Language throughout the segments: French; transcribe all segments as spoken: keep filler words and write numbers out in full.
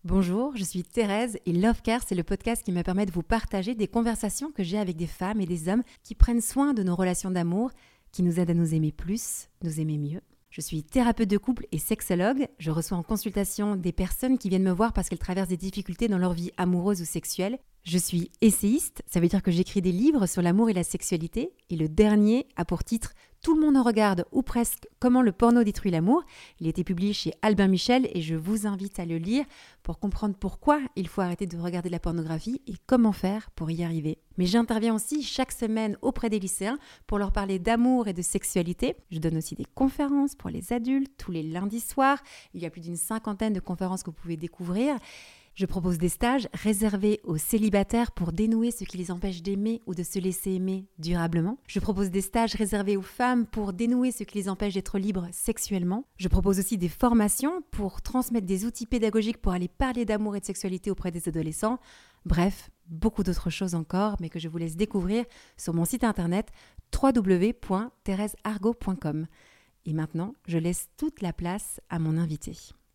Bonjour, je suis Thérèse et Love Care, c'est le podcast qui me permet de vous partager des conversations que j'ai avec des femmes et des hommes qui prennent soin de nos relations d'amour, qui nous aident à nous aimer plus, nous aimer mieux. Je suis thérapeute de couple et sexologue. Je reçois en consultation des personnes qui viennent me voir parce qu'elles traversent des difficultés dans leur vie amoureuse ou sexuelle. Je suis essayiste, ça veut dire que j'écris des livres sur l'amour et la sexualité. Et le dernier a pour titre « Tout le monde en regarde, ou presque, comment le porno détruit l'amour ». Il a été publié chez Albin Michel et je vous invite à le lire pour comprendre pourquoi il faut arrêter de regarder la pornographie et comment faire pour y arriver. Mais j'interviens aussi chaque semaine auprès des lycéens pour leur parler d'amour et de sexualité. Je donne aussi des conférences pour les adultes tous les lundis soirs. Il y a plus d'une cinquantaine de conférences que vous pouvez découvrir. Je propose des stages réservés aux célibataires pour dénouer ce qui les empêche d'aimer ou de se laisser aimer durablement. Je propose des stages réservés aux femmes pour dénouer ce qui les empêche d'être libres sexuellement. Je propose aussi des formations pour transmettre des outils pédagogiques pour aller parler d'amour et de sexualité auprès des adolescents. Bref, beaucoup d'autres choses encore, mais que je vous laisse découvrir sur mon site internet w w w point thérèse argot point com. Et maintenant, je laisse toute la place à mon invité.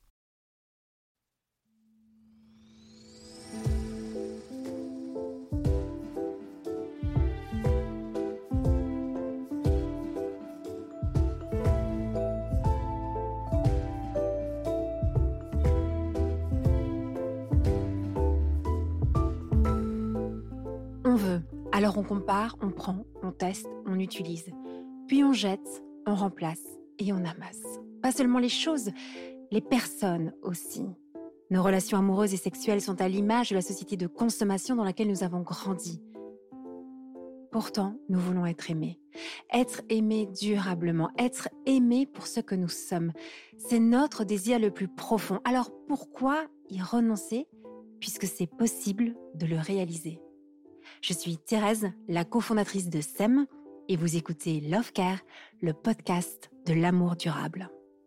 On veut, alors on compare, on prend, on teste, on utilise. Puis on jette, on remplace et on amasse. Pas seulement les choses, les personnes aussi. Nos relations amoureuses et sexuelles sont à l'image de la société de consommation dans laquelle nous avons grandi. Pourtant, nous voulons être aimés. Être aimés durablement, être aimés pour ce que nous sommes. C'est notre désir le plus profond. Alors pourquoi y renoncer puisque c'est possible de le réaliser ? Je suis Thérèse, la cofondatrice de S E M, et vous écoutez Love Care, le podcast de l'amour durable.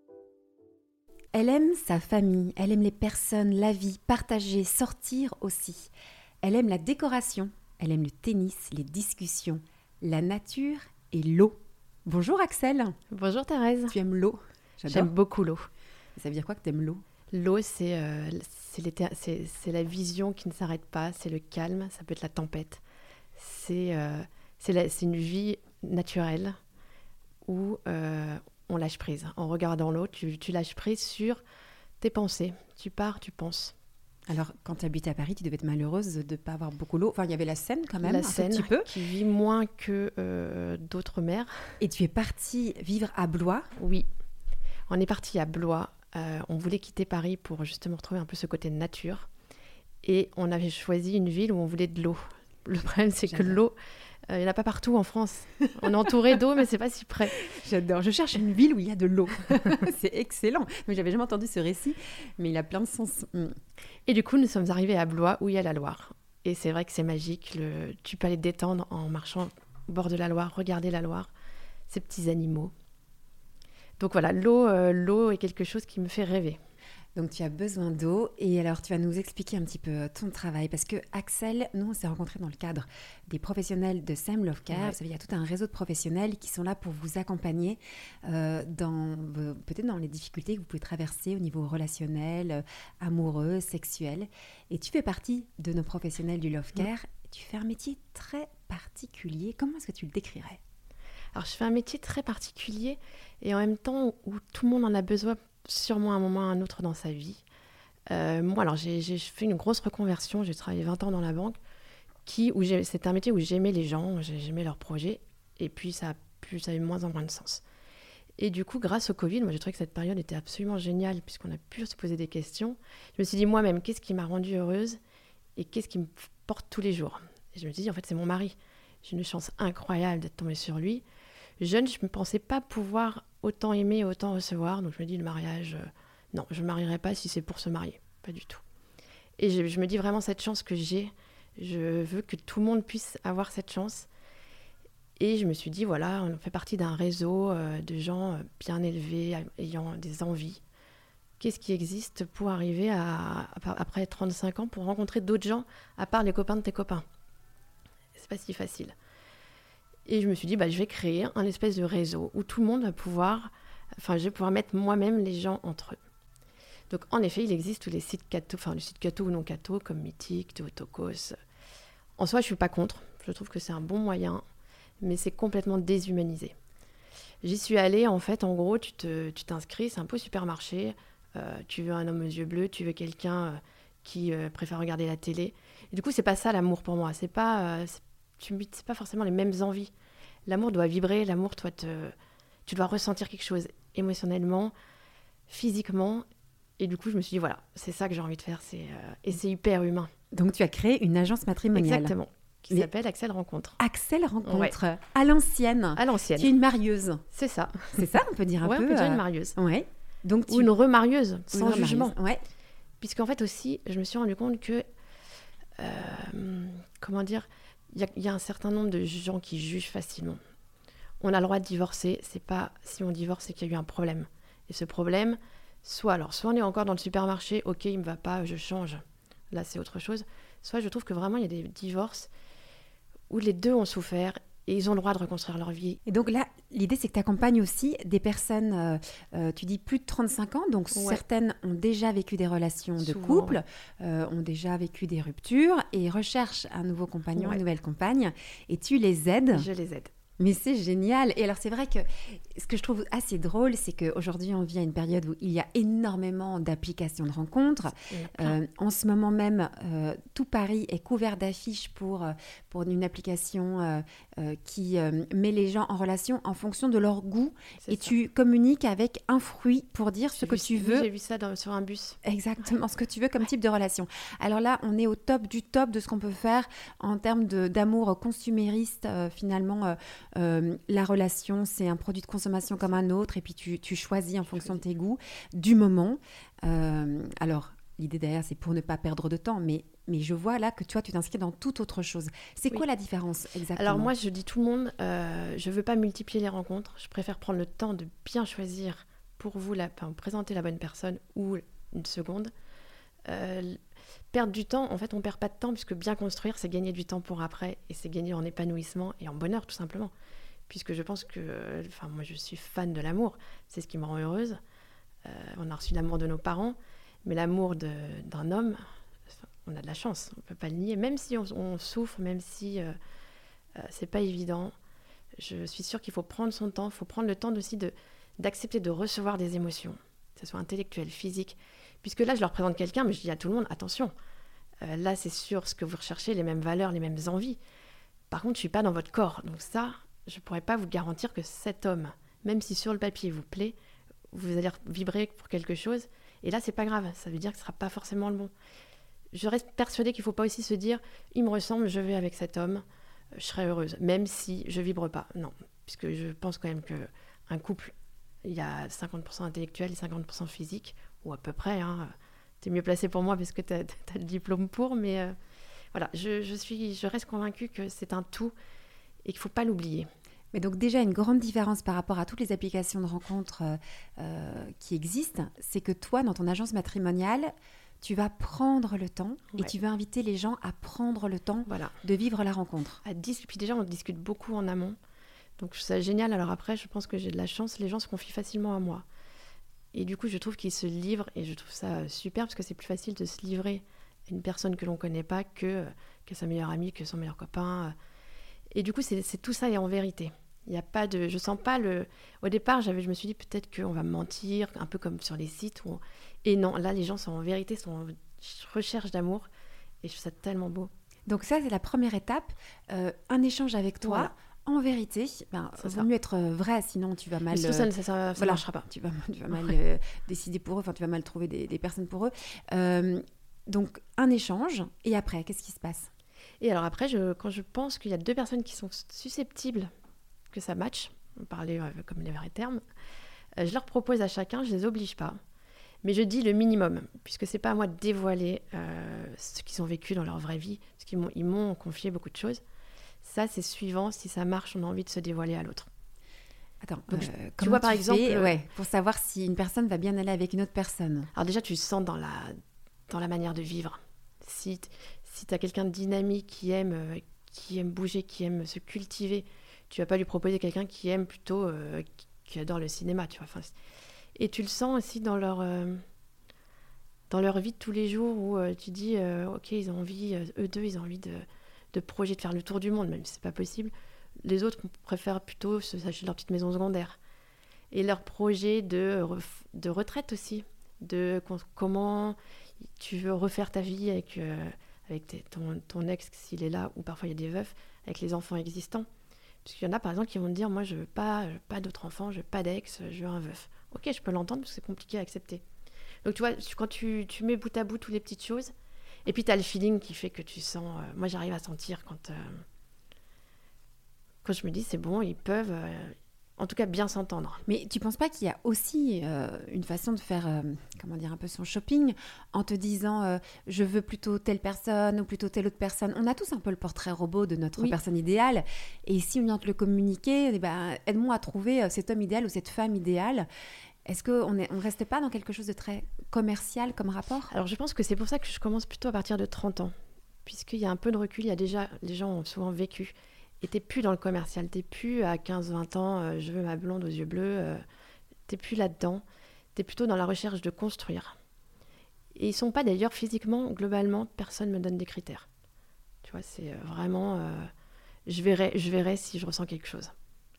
Elle aime sa famille, elle aime les personnes, la vie, partager, sortir aussi. Elle aime la décoration, elle aime le tennis, les discussions, la nature et l'eau. Bonjour Axel. Bonjour Thérèse. Tu aimes l'eau ? J'adore. J'aime beaucoup l'eau. Ça veut dire quoi que tu aimes l'eau ? L'eau, c'est, euh, c'est, c'est, c'est la vision qui ne s'arrête pas, c'est le calme, ça peut être la tempête. C'est, euh, c'est, la, c'est une vie naturelle où euh, on lâche prise. En regardant l'eau, tu, tu lâches prise sur tes pensées. Tu pars, tu penses. Alors, quand tu habitais à Paris, tu devais être malheureuse de ne pas avoir beaucoup d'eau. Enfin, il y avait la Seine quand même, la un Seine, tout petit peu. Qui vit moins que euh, d'autres mers. Et tu es partie vivre à Blois ? Oui, on est parti à Blois. Euh, on voulait quitter Paris pour justement retrouver un peu ce côté nature. Et on avait choisi une ville où on voulait de l'eau. Le problème, c'est J'adore. que l'eau, il euh, n'y en a pas partout en France. On est entouré d'eau, mais ce n'est pas si près. J'adore. Je cherche une ville où il y a de l'eau. C'est excellent. Mais j'avais jamais entendu ce récit, mais il a plein de sens. Mm. Et du coup, nous sommes arrivés à Blois, où il y a la Loire. Et c'est vrai que c'est magique. Le... Tu peux aller te détendre en marchant au bord de la Loire, regarder la Loire, ces petits animaux. Donc voilà, l'eau, euh, l'eau est quelque chose qui me fait rêver. Donc tu as besoin d'eau et alors tu vas nous expliquer un petit peu ton travail parce que Axel, nous on s'est rencontrés dans le cadre des professionnels de S E M Love Care. Ouais. Vous savez, il y a tout un réseau de professionnels qui sont là pour vous accompagner euh, dans peut-être dans les difficultés que vous pouvez traverser au niveau relationnel, euh, amoureux, sexuel. Et tu fais partie de nos professionnels du Love Care. Ouais. Tu fais un métier très particulier. Comment est-ce que tu le décrirais ? Alors je fais un métier très particulier et en même temps où tout le monde en a besoin sûrement à un moment ou à un autre dans sa vie. Euh, moi, alors, j'ai, j'ai fait une grosse reconversion. J'ai travaillé vingt ans dans la banque. Qui, où j'ai, c'était un métier où j'aimais les gens, j'aimais leurs projets. Et puis, ça a, plus, ça a eu moins en moins de sens. Et du coup, grâce au Covid, moi, j'ai trouvé que cette période était absolument géniale puisqu'on a pu se poser des questions. Je me suis dit moi-même, qu'est-ce qui m'a rendue heureuse et qu'est-ce qui me porte tous les jours ? Et je me suis dit, en fait, c'est mon mari. J'ai une chance incroyable d'être tombée sur lui. Jeune, je ne pensais pas pouvoir autant aimer et autant recevoir. Donc je me dis, le mariage, euh, non, je ne me marierai pas si c'est pour se marier. Pas du tout. Et je, je me dis vraiment cette chance que j'ai. Je veux que tout le monde puisse avoir cette chance. Et je me suis dit, voilà, on fait partie d'un réseau euh, de gens bien élevés, ayant des envies. Qu'est-ce qui existe pour arriver à, après trente-cinq ans, pour rencontrer d'autres gens, à part les copains de tes copains ? C'est pas si facile. Et je me suis dit, bah, je vais créer un espèce de réseau où tout le monde va pouvoir, enfin, je vais pouvoir mettre moi-même les gens entre eux. Donc, en effet, il existe tous les sites catho, enfin, les sites catho ou non catho, comme Mythique, Théotokos. En soi, je ne suis pas contre. Je trouve que c'est un bon moyen, mais c'est complètement déshumanisé. J'y suis allée, en fait, en gros, tu, te, tu t'inscris, c'est un peu supermarché. Euh, tu veux un homme aux yeux bleus, tu veux quelqu'un euh, qui euh, préfère regarder la télé. Et du coup, c'est pas ça l'amour pour moi. C'est pas, euh, c'est, tu, c'est pas forcément les mêmes envies. L'amour doit vibrer, l'amour, toi, te, tu dois ressentir quelque chose émotionnellement, physiquement. Et du coup, je me suis dit, voilà, c'est ça que j'ai envie de faire. C'est, euh, et c'est hyper humain. Donc, tu as créé une agence matrimoniale. Exactement. Qui Mais... s'appelle Axel Rencontre. Axel Rencontre, ouais. à l'ancienne. À l'ancienne. Tu es une marieuse. C'est ça. C'est ça, on peut dire un ouais, peu. on peut dire euh... une marieuse. Ouais. Donc, tu... Ou une remarieuse, sans une jugement. Ouais. Puisqu'en fait aussi, je me suis rendu compte que, euh, comment dire, il y, y a un certain nombre de gens qui jugent facilement. On a le droit de divorcer, c'est pas si on divorce, c'est qu'il y a eu un problème. Et ce problème, soit alors, soit on est encore dans le supermarché, ok, il me va pas, je change. Là, c'est autre chose. Soit je trouve que vraiment, il y a des divorces où les deux ont souffert et ils ont le droit de reconstruire leur vie. Et donc là, l'idée, c'est que tu accompagnes aussi des personnes, euh, euh, tu dis plus de trente-cinq ans, donc ouais. Certaines ont déjà vécu des relations de Souvent, couple, ouais. euh, ont déjà vécu des ruptures et recherchent un nouveau compagnon, ouais. Une nouvelle compagne, et tu les aides. Je les aide. Mais c'est génial. Et alors, c'est vrai que ce que je trouve assez drôle, c'est qu'aujourd'hui, on vit à une période où il y a énormément d'applications de rencontres. Euh, en ce moment même, euh, tout Paris est couvert d'affiches pour, pour une application euh, euh, qui euh, met les gens en relation en fonction de leur goût. C'est et ça. Tu communiques avec un fruit pour dire j'ai ce que vu, tu oui, veux. J'ai vu ça dans, sur un bus. Exactement, ce que tu veux comme type de relation. Alors là, on est au top du top de ce qu'on peut faire en termes de, d'amour consumériste, euh, finalement. Euh, Euh, la relation, c'est un produit de consommation comme un autre et puis tu, tu choisis en fonction de tes goûts, du moment. Euh, alors, l'idée derrière, c'est pour ne pas perdre de temps, mais, mais je vois là que toi, tu t'inscris dans toute autre chose. C'est oui. Quoi la différence exactement ? Alors moi, je dis tout le monde, euh, je ne veux pas multiplier les rencontres. Je préfère prendre le temps de bien choisir pour vous, la, enfin, présenter la bonne personne ou une seconde. Euh, perdre du temps, en fait, on ne perd pas de temps puisque bien construire, c'est gagner du temps pour après et c'est gagner en épanouissement et en bonheur, tout simplement. Puisque je pense que, enfin, moi, je suis fan de l'amour. C'est ce qui me rend heureuse. Euh, on a reçu l'amour de nos parents, mais l'amour de, d'un homme, on a de la chance. On ne peut pas le nier. Même si on, on souffre, même si euh, euh, c'est pas évident, je suis sûre qu'il faut prendre son temps. Il faut prendre le temps aussi de, d'accepter de recevoir des émotions, que ce soit intellectuelles, physiques. Puisque là, je leur présente quelqu'un, mais je dis à tout le monde, attention, euh, là, c'est sûr ce que vous recherchez, les mêmes valeurs, les mêmes envies. Par contre, je ne suis pas dans votre corps. Donc ça... je ne pourrais pas vous garantir que cet homme, même si sur le papier vous plaît, vous allez vibrer pour quelque chose. Et là, c'est pas grave. Ça veut dire que ce ne sera pas forcément le bon. Je reste persuadée qu'il ne faut pas aussi se dire « il me ressemble, je vais avec cet homme, je serai heureuse », même si je ne vibre pas. Non, puisque je pense quand même qu'un couple, il y a cinquante pour cent intellectuel et cinquante pour cent physique, ou à peu près. Hein. Tu es mieux placé pour moi parce que tu as le diplôme pour, mais euh, voilà, je, je, suis, je reste convaincue que c'est un tout et qu'il ne faut pas l'oublier. Mais donc déjà, une grande différence par rapport à toutes les applications de rencontres euh, euh, qui existent, c'est que toi, dans ton agence matrimoniale, tu vas prendre le temps ouais. Et tu vas inviter les gens à prendre le temps voilà. De vivre la rencontre. À dis- Puis déjà, on discute beaucoup en amont. Donc je trouve ça génial. Alors après, je pense que j'ai de la chance. Les gens se confient facilement à moi. Et du coup, je trouve qu'ils se livrent. Et je trouve ça super parce que c'est plus facile de se livrer à une personne que l'on ne connaît pas que, que sa meilleure amie, que son meilleur copain. Et du coup, c'est, c'est tout ça et en vérité. Il y a pas de, je sens pas le. Au départ, j'avais, je me suis dit peut-être qu'on va me mentir, un peu comme sur les sites. Où on... Et non, là, les gens sont en vérité, sont en recherche d'amour, et je trouve ça tellement beau. Donc ça, c'est la première étape, euh, un échange avec toi. Voilà. En vérité, ben, il vaut mieux être vrai, sinon tu vas mal. Mais tout ça, ça, ça, ça voilà, marchera pas. Tu vas, tu vas mal ouais. euh, décider pour eux. Enfin, tu vas mal trouver des, des personnes pour eux. Euh, donc un échange, et après, qu'est-ce qui se passe ? Et alors après, je, quand je pense qu'il y a deux personnes qui sont susceptibles que ça matche, on parlait euh, comme les vrais termes, euh, je leur propose à chacun, je les oblige pas, mais je dis le minimum, puisque c'est pas à moi de dévoiler euh, ce qu'ils ont vécu dans leur vraie vie, parce qu'ils m'ont, ils m'ont confié beaucoup de choses. Ça, c'est suivant, si ça marche, on a envie de se dévoiler à l'autre. Attends, donc, euh, tu vois par tu exemple, fais, ouais, pour savoir si une personne va bien aller avec une autre personne. Alors déjà, tu le sens dans la dans la manière de vivre. Si si tu as quelqu'un de dynamique qui aime euh, qui aime bouger, qui aime se cultiver, tu vas pas lui proposer quelqu'un qui aime plutôt euh, qui, qui adore le cinéma, tu vois. Enfin, et tu le sens aussi dans leur euh, dans leur vie de tous les jours où euh, tu dis, euh, ok, ils ont envie, euh, eux deux, ils ont envie de, de projet de faire le tour du monde, même si c'est pas possible. Les autres préfèrent plutôt se s'acheter leur petite maison secondaire. Et leur projet de, ref- de retraite aussi, de com- comment tu veux refaire ta vie avec, euh, avec tes- ton, ton ex s'il est là, ou parfois il y a des veufs, avec les enfants existants. Parce qu'il y en a par exemple qui vont te dire, moi je veux pas, je veux pas d'autres enfants, je veux pas d'ex, je veux un veuf. Ok, je peux l'entendre parce que c'est compliqué à accepter. Donc tu vois, tu- quand tu, tu mets bout à bout toutes les petites choses, et puis tu as le feeling qui fait que tu sens... euh, moi j'arrive à sentir quand, euh, quand je me dis c'est bon, ils peuvent euh, en tout cas bien s'entendre. Mais tu penses pas qu'il y a aussi euh, une façon de faire, euh, comment dire, un peu son shopping en te disant euh, je veux plutôt telle personne ou plutôt telle autre personne. On a tous un peu le portrait robot de notre Oui. personne idéale. Et si on vient te le communiquer, eh ben, aide-moi à trouver euh, cet homme idéal ou cette femme idéale. Est-ce qu'on ne on reste pas dans quelque chose de très commercial comme rapport? Alors je pense que c'est pour ça que je commence plutôt à partir de trente ans. Puisqu'il y a un peu de recul, il y a déjà, les gens ont souvent vécu. Et t'es plus dans le commercial, t'es plus à quinze vingt ans, euh, je veux ma blonde aux yeux bleus, euh, t'es plus là-dedans. T'es plutôt dans la recherche de construire. Et ils sont pas d'ailleurs physiquement, globalement, personne me donne des critères. Tu vois, c'est euh, vraiment, euh, je verrai, je verrai si je ressens quelque chose.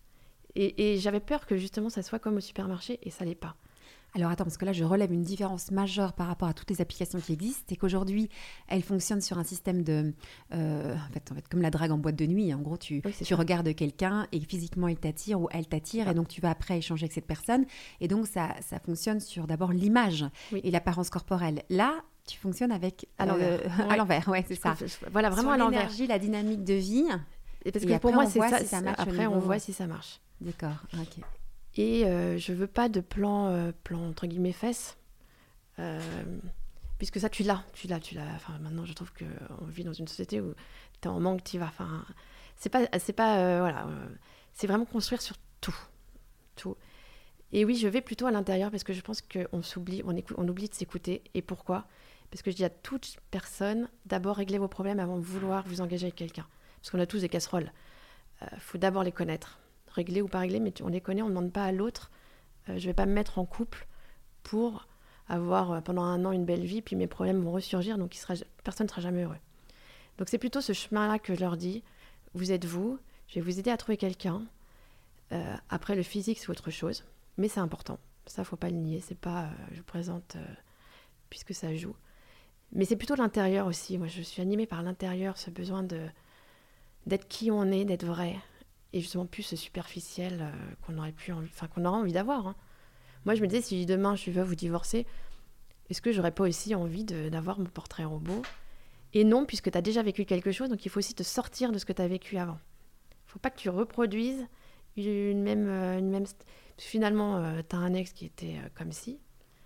Et, et j'avais peur que justement ça soit comme au supermarché, et ça l'est pas. Alors attends, parce que là, je relève une différence majeure par rapport à toutes les applications qui existent, c'est qu'aujourd'hui, elles fonctionnent sur un système de... euh, en, fait, en fait, comme la drague en boîte de nuit. En gros, tu, Oui, c'est tu ça. regardes quelqu'un et physiquement, il t'attire ou elle t'attire, Ah. et donc tu vas après échanger avec cette personne. Et donc, ça, ça fonctionne sur d'abord l'image Oui. et l'apparence corporelle. Là, tu fonctionnes avec... À l'envers. à Ouais. l'envers, ouais, c'est ça. Voilà, vraiment Sur à l'envers. l'énergie, la dynamique de vie. Et parce Et que après, pour moi, on c'est voit ça. si ça match au Après, on niveau- voit si ça marche. D'accord, ok. Et euh, je veux pas de plan, euh, plan entre guillemets fesses, euh, puisque ça tu l'as, tu l'as, tu l'as. Enfin, maintenant, je trouve que on vit dans une société où t'es en manque, t'y vas. Enfin, c'est pas, c'est pas, euh, voilà, euh, c'est vraiment construire sur tout, tout. Et oui, je vais plutôt à l'intérieur parce que je pense qu'on s'oublie, on, écoute, on oublie de s'écouter. Et pourquoi? Parce que je dis à toute personne, d'abord réglez vos problèmes avant de vouloir vous engager avec quelqu'un, parce qu'on a tous des casseroles. Euh, faut d'abord les connaître. Régler ou pas régler, mais tu- on les connaît, on ne demande pas à l'autre. Euh, je vais pas me mettre en couple pour avoir euh, pendant un an une belle vie, puis mes problèmes vont ressurgir, donc il sera, personne ne sera jamais heureux. Donc c'est plutôt ce chemin-là que je leur dis, vous êtes vous, je vais vous aider à trouver quelqu'un. Euh, après, le physique, c'est autre chose, mais c'est important. Ça, faut pas le nier, c'est pas, euh, je vous présente, euh, puisque ça joue. Mais c'est plutôt l'intérieur aussi. Moi, je suis animée par l'intérieur, ce besoin de, d'être qui on est, d'être vrai. Et justement plus ce superficiel euh, qu'on aurait pu envie, enfin qu'on aurait envie d'avoir. Hein. Moi, je me disais, si demain je veux vous divorcer, est-ce que j'aurais pas aussi envie de, d'avoir mon portrait robot? Et non, puisque tu as déjà vécu quelque chose, donc il faut aussi te sortir de ce que tu as vécu avant. Il faut pas que tu reproduises une même... euh, Une même... Parce que finalement, euh, tu as un ex qui était euh, comme si,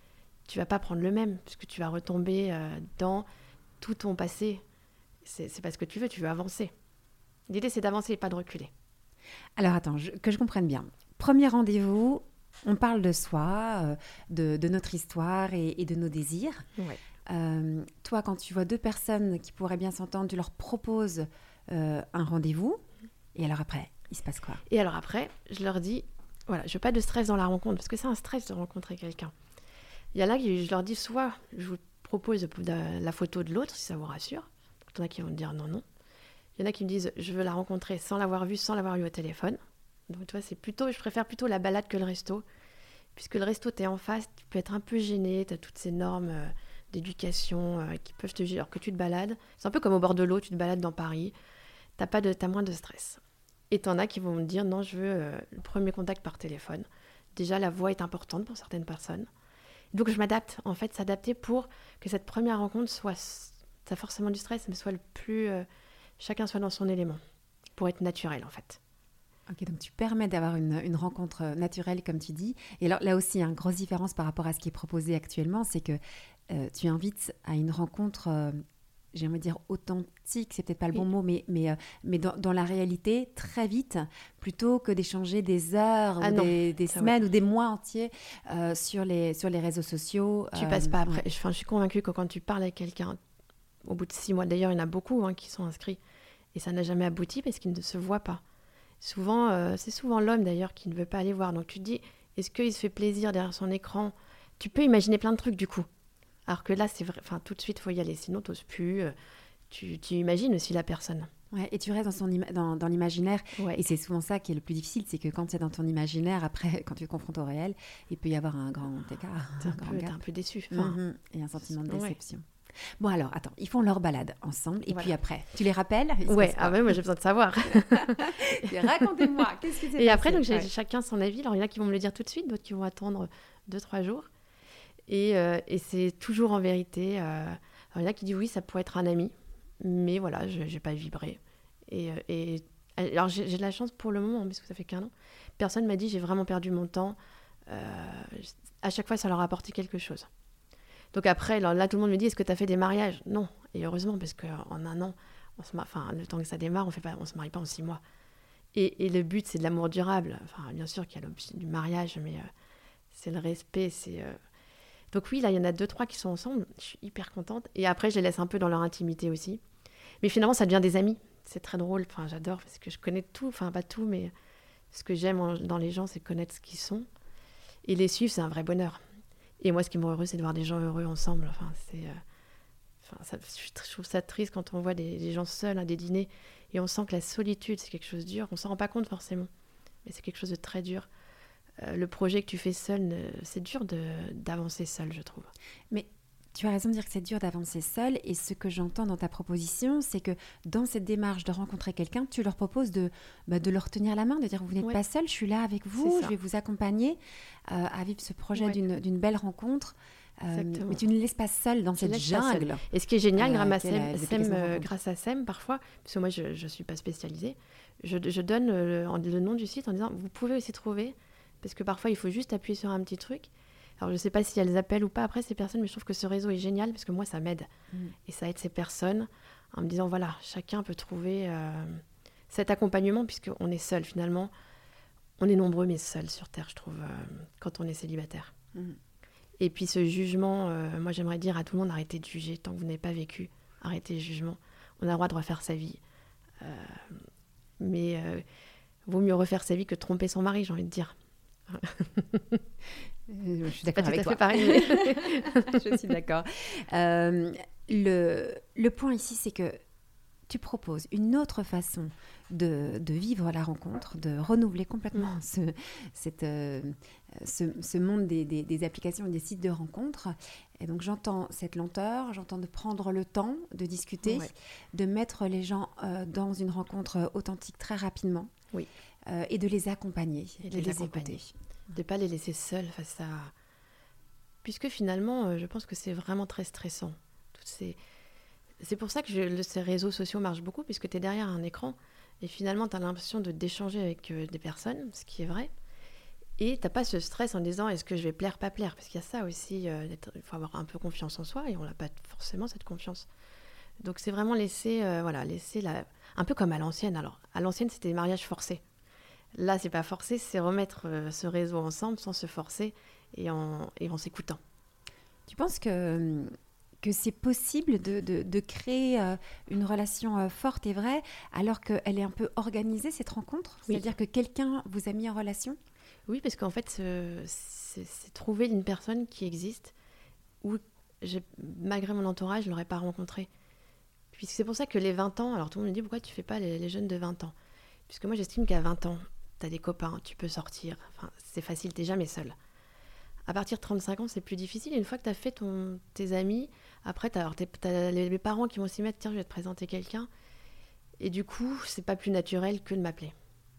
tu vas pas prendre le même, puisque tu vas retomber euh, dans tout ton passé. C'est, c'est pas ce que tu veux, tu veux avancer. L'idée, c'est d'avancer et pas de reculer. Alors attends, je- que je comprenne bien. Premier rendez-vous, on parle de soi, euh, de, de notre histoire et, et de nos désirs. Ouais. Euh, toi, quand tu vois deux personnes qui pourraient bien s'entendre, tu leur proposes euh, un rendez-vous. Et alors après, il se passe quoi? Et alors après, je leur dis, voilà, je veux pas de stress dans la rencontre, parce que c'est un stress de rencontrer quelqu'un. Il y en a qui, je leur dis, soit je vous propose de- la photo de l'autre, si ça vous rassure. Il y en a qui vont me dire non, non. Il y en a qui me disent, je veux la rencontrer sans l'avoir vue, sans l'avoir eu au téléphone. Donc, tu vois, c'est plutôt, je préfère plutôt la balade que le resto. Puisque le resto, t'es en face, tu peux être un peu gêné, t'as toutes ces normes euh, d'éducation euh, qui peuvent te gêner, alors que tu te balades. C'est un peu comme au bord de l'eau, tu te balades dans Paris, t'as, pas de, t'as moins de stress. Et t'en as qui vont me dire, non, je veux euh, le premier contact par téléphone. Déjà, la voix est importante pour certaines personnes. Donc, je m'adapte, en fait, s'adapter pour que cette première rencontre soit, ça a forcément du stress, mais soit le plus... Euh, chacun soit dans son élément, pour être naturel, en fait. Ok, donc tu permets d'avoir une, une rencontre naturelle, comme tu dis. Et alors là aussi, une grosse différence par rapport à ce qui est proposé actuellement, c'est que euh, tu invites à une rencontre, euh, j'aimerais dire authentique, c'est peut-être pas le bon Oui. mot, mais, mais, euh, mais dans, dans la réalité, très vite, plutôt que d'échanger des heures, Ah ou non, des, des ça, semaines ou des mois entiers euh, sur, les, sur les réseaux sociaux. Tu euh, passes pas après. ouais. Enfin, je suis convaincue que quand tu parles avec quelqu'un, au bout de six mois, d'ailleurs, il y en a beaucoup hein, qui sont inscrits, et ça n'a jamais abouti parce qu'ils ne se voient pas. Souvent, euh, c'est souvent l'homme d'ailleurs qui ne veut pas aller voir. Donc tu te dis, est-ce qu'il se fait plaisir derrière son écran? Tu peux imaginer plein de trucs du coup. Alors que là, c'est vrai, enfin, tout de suite, il faut y aller, sinon tu n'oses plus. euh, Tu, tu imagines aussi la personne. Ouais, et tu restes dans, son ima- dans, dans l'imaginaire. Ouais. Et c'est souvent ça qui est le plus difficile, c'est que quand tu es dans ton imaginaire, après, quand tu te confrontes au réel, il peut y avoir un grand écart, T'es un un, grand peu, t'es gap. un peu déçu. Enfin, Mhm. Et un sentiment de ouais. déception. Bon alors, attends, ils font leur balade ensemble, et Voilà. puis après, tu les rappelles? Il se Ouais, passe ah quoi? ouais, moi j'ai besoin de savoir. Et racontez-moi, qu'est-ce qui s'est passé? Et après, donc j'ai Ouais. chacun son avis. Alors il y en a qui vont me le dire tout de suite, d'autres qui vont attendre deux, trois jours. Et, euh, et c'est toujours en vérité. euh, Alors il y en a qui disent oui, ça pourrait être un ami, mais voilà, je n'ai pas vibré. Et, euh, et alors j'ai, j'ai de la chance pour le moment, parce que ça fait qu'un an. Personne m'a dit j'ai vraiment perdu mon temps. Euh, à chaque fois, ça leur a apporté quelque chose. Donc après, là, là, tout le monde me dit est-ce que tu as fait des mariages? Non, et heureusement, parce qu'en un an, on se mar... enfin, le temps que ça démarre, on fait pas... on se marie pas en six mois. Et, et le but, c'est de l'amour durable. Enfin, bien sûr qu'il y a l'option du mariage, mais euh, c'est le respect. C'est, euh... Donc oui, là, il y en a deux, trois qui sont ensemble. Je suis hyper contente. Et après, je les laisse un peu dans leur intimité aussi. Mais finalement, ça devient des amis. C'est très drôle. Enfin, j'adore parce que je connais tout. Enfin, pas tout, mais ce que j'aime en- dans les gens, c'est connaître ce qu'ils sont. Et les suivre, c'est un vrai bonheur. Et moi, ce qui me rend heureux, c'est de voir des gens heureux ensemble. Enfin, c'est... euh, Enfin, ça, je trouve ça triste quand on voit des, des gens seuls à des dîners et on sent que la solitude, c'est quelque chose de dur. On s'en rend pas compte forcément, mais c'est quelque chose de très dur. Euh, le projet que tu fais seul, ne- c'est dur de, d'avancer seul, je trouve. Mais tu as raison de dire que c'est dur d'avancer seul. Et ce que j'entends dans ta proposition, c'est que dans cette démarche de rencontrer quelqu'un, tu leur proposes de, bah, de leur tenir la main, de dire vous n'êtes Ouais. pas seul, je suis là avec vous, C'est je ça. vais vous accompagner euh, à vivre ce projet Ouais. d'une, d'une belle rencontre. Euh, Exactement. mais tu ne les laisses pas seuls dans Je cette laisse pas seule. jungle. Et ce qui est génial, Euh, grâce, à qu'est la- Sem, les Sem, applications de euh, rencontre. grâce à Sem, parfois, parce que moi, je ne suis pas spécialisée, je, je donne euh, en- le nom du site en disant, vous pouvez aussi trouver, parce que parfois, il faut juste appuyer sur un petit truc. Alors, je ne sais pas si elles appellent ou pas après ces personnes, mais je trouve que ce réseau est génial, parce que moi, ça m'aide. Mm. Et ça aide ces personnes en me disant, voilà, chacun peut trouver euh, cet accompagnement, puisqu'on est seul, finalement. On est nombreux, mais seuls sur Terre, je trouve, euh, quand on est célibataire. Mm. Et puis ce jugement, euh, moi j'aimerais dire à tout le monde, arrêtez de juger tant que vous n'avez pas vécu, arrêtez le jugement. On a le droit de refaire sa vie. Euh, mais euh, vaut mieux refaire sa vie que tromper son mari, j'ai envie de dire. Euh, Je suis Pas d'accord tout avec à toi. fait pareil. Mais... Je suis d'accord. Euh, le, le point ici, c'est que tu proposes une autre façon de, de vivre la rencontre, de renouveler complètement Mm. ce, cette, euh, ce, ce monde des, des, des applications et des sites de rencontres. Et donc j'entends cette lenteur, j'entends de prendre le temps de discuter, Ouais. de mettre les gens euh, dans une rencontre authentique très rapidement. Oui. Euh, et de les accompagner, Et de de les les accompagner. écouter. De ne pas les laisser seuls face à... Puisque finalement, euh, je pense que c'est vraiment très stressant. Toutes ces... C'est pour ça que je, le- ces réseaux sociaux marchent beaucoup, puisque tu es derrière un écran et finalement tu as l'impression de d'échanger avec euh, des personnes, ce qui est vrai. Et tu n'as pas ce stress en disant est-ce que je vais plaire, pas plaire, parce qu'il y a ça aussi, euh, d'être- il faut avoir un peu confiance en soi et on n'a pas forcément cette confiance. Donc c'est vraiment laisser, euh, voilà, laisser la... un peu comme à l'ancienne. Alors à l'ancienne c'était des mariages forcés. Là c'est pas forcé, c'est remettre euh, ce réseau ensemble sans se forcer et en, et en s'écoutant. Tu penses que, que c'est possible de, de, de créer euh, une relation euh, forte et vraie alors qu'elle est un peu organisée, cette rencontre? Oui. C'est-à-dire que quelqu'un vous a mis en relation? Oui, parce qu'en fait, euh, c'est, c'est trouver une personne qui existe où, j'ai, malgré mon entourage, je ne l'aurais pas rencontrée. Puisque c'est pour ça que les vingt ans, alors tout le monde me dit pourquoi tu ne fais pas les, les jeunes de vingt ans? Puisque moi, j'estime qu'à vingt ans, tu as des copains, tu peux sortir, enfin, c'est facile, tu n'es jamais seul. À partir de trente-cinq ans, c'est plus difficile. Et une fois que tu as fait ton, tes amis, après, tu as les, les parents qui vont s'y mettre, tiens, je vais te présenter quelqu'un. Et du coup, c'est pas plus naturel que de m'appeler.